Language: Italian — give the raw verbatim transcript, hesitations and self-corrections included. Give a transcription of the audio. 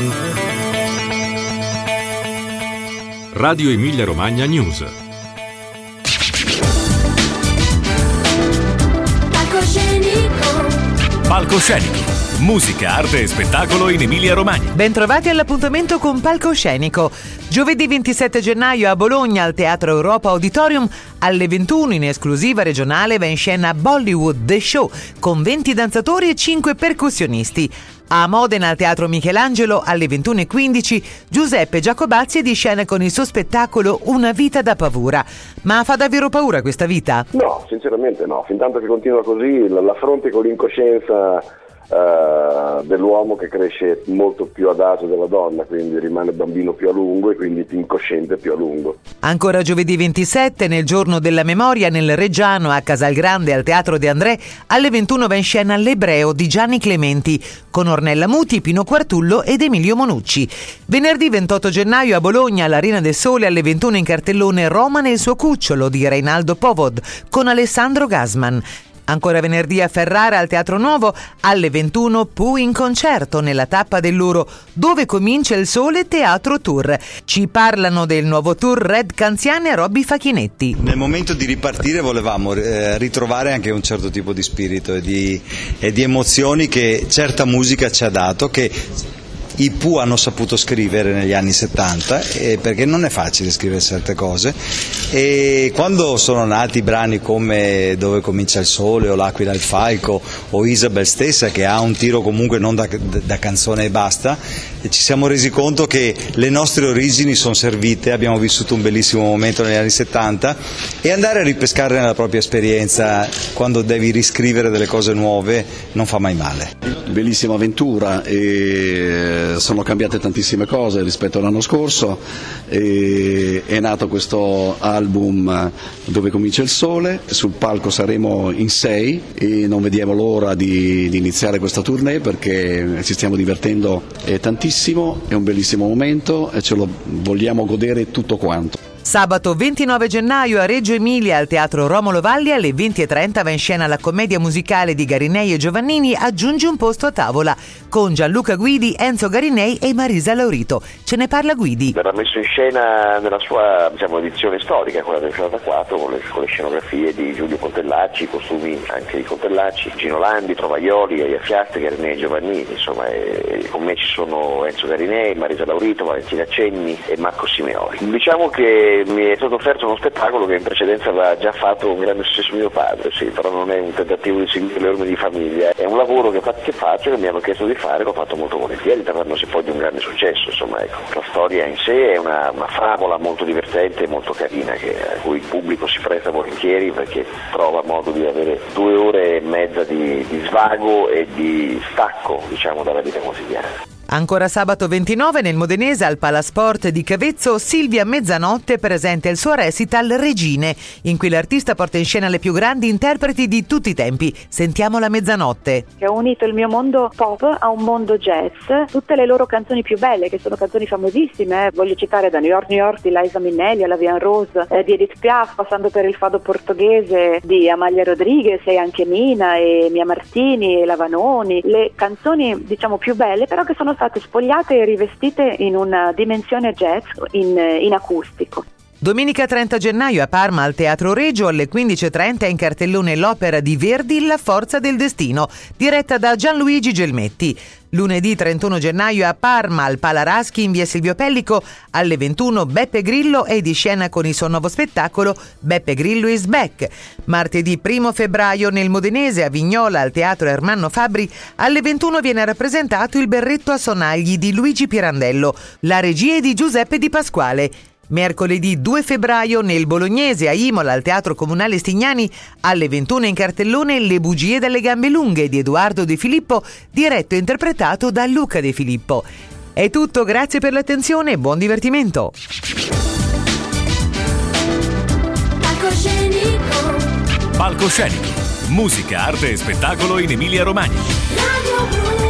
Radio Emilia Romagna News. Palcoscenico. Palcoscenico. Musica, arte e spettacolo in Emilia Romagna. Bentrovati all'appuntamento con Palcoscenico. Giovedì ventisette gennaio a Bologna al Teatro Europa Auditorium alle ventuno in esclusiva regionale va in scena Bollywood The Show con venti danzatori e cinque percussionisti. A Modena al Teatro Michelangelo alle ventuno e quindici Giuseppe Giacobazzi è di scena con il suo spettacolo Una vita da paura. Ma fa davvero paura questa vita? No, sinceramente no. Fintanto che continua così, l'affronti con l'incoscienza Uh, dell'uomo che cresce molto più ad agio della donna, quindi rimane bambino più a lungo e quindi incosciente più a lungo. Ancora giovedì ventisette, nel giorno della memoria, nel Reggiano a Casalgrande al Teatro De André alle ventuno va in scena L'Ebreo di Gianni Clementi con Ornella Muti, Pino Quartullo ed Emilio Monucci. Venerdì ventotto gennaio a Bologna all'Arena del Sole alle ventuno in cartellone Roma nel suo cucciolo di Reinaldo Povod con Alessandro Gasman. Ancora venerdì a Ferrara al Teatro Nuovo alle ventuno Pooh in concerto nella tappa dell'Uro Dove comincia il sole teatro tour. Ci parlano del nuovo tour Red Canziani e Robby Facchinetti. Nel momento di ripartire volevamo eh, ritrovare anche un certo tipo di spirito e di, e di emozioni che certa musica ci ha dato, che i Pooh hanno saputo scrivere negli anni settanta, eh, perché non è facile scrivere certe cose, e quando sono nati brani come Dove comincia il sole o L'aquila e il falco o Isabel stessa, che ha un tiro comunque non da, da canzone e basta, e ci siamo resi conto che le nostre origini sono servite, abbiamo vissuto un bellissimo momento negli anni settanta, e andare a ripescare nella propria esperienza quando devi riscrivere delle cose nuove non fa mai male. Bellissima avventura, e sono cambiate tantissime cose rispetto all'anno scorso, e è nato questo album Dove comincia il sole. Sul palco saremo in sei e non vediamo l'ora di, di iniziare questa tournée, perché ci stiamo divertendo tantissimo, è un bellissimo momento e ce lo vogliamo godere tutto quanto. Sabato ventinove gennaio a Reggio Emilia al Teatro Romolo Valli alle venti e trenta va in scena la commedia musicale di Garinei e Giovannini Aggiungi un posto a tavola con Gianluca Guidi, Enzo Garinei e Marisa Laurito. Ce ne parla Guidi. Verrà messo in scena nella sua, diciamo, edizione storica, quella del settantaquattro, con le, con le scenografie di Giulio Contellacci, i costumi anche di Contellacci, Gino Landi, Trovaioli, Aia Fiat, Garinei e Giovannini. Insomma, e, con me ci sono Enzo Garinei, Marisa Laurito, Valentina Cenni e Marco Simeoli. Diciamo che mi è stato offerto uno spettacolo che in precedenza aveva già fatto un grande successo mio padre, sì, però non è un tentativo di seguire le orme di famiglia, è un lavoro che, fa- che faccio, che mi hanno chiesto di fare, l'ho fatto molto volentieri, trattandosi poi di un grande successo. Insomma, ecco, la storia in sé è una, una favola molto divertente e molto carina, che, a cui il pubblico si presta volentieri, perché trova modo di avere due ore e mezza di, di svago e di stacco, diciamo, dalla vita quotidiana. Ancora sabato ventinove nel Modenese al Palasport di Cavezzo Silvia Mezzanotte presenta il suo recital Regine, in cui l'artista porta in scena le più grandi interpreti di tutti i tempi. Sentiamo la Mezzanotte. Che ha unito il mio mondo pop a un mondo jazz, tutte le loro canzoni più belle, che sono canzoni famosissime, eh. voglio citare da New York New York di Liza Minnelli alla Vian Rose eh, di Edith Piaf, passando per il fado portoghese di Amalia Rodriguez e anche Mina e Mia Martini e Lavanoni, le canzoni diciamo più belle, però che sono state spogliate e rivestite in una dimensione jazz in, in acustico. Domenica trenta gennaio a Parma al Teatro Regio alle quindici e trenta in cartellone l'opera di Verdi La forza del destino, diretta da Gianluigi Gelmetti. Lunedì trentuno gennaio a Parma al Palaraschi in via Silvio Pellico alle ventuno Beppe Grillo è di scena con il suo nuovo spettacolo Beppe Grillo is back. Martedì primo febbraio nel Modenese a Vignola al Teatro Ermanno Fabbri alle ventuno viene rappresentato Il berretto a sonagli di Luigi Pirandello, la regia è di Giuseppe Di Pasquale. Mercoledì due febbraio nel Bolognese a Imola al Teatro Comunale Stignani alle ventuno in cartellone Le bugie dalle gambe lunghe di Edoardo De Filippo, diretto e interpretato da Luca De Filippo. È tutto, grazie per l'attenzione e buon divertimento. Palcoscenico. Musica, arte e spettacolo in Emilia Romagna. Radio Blu.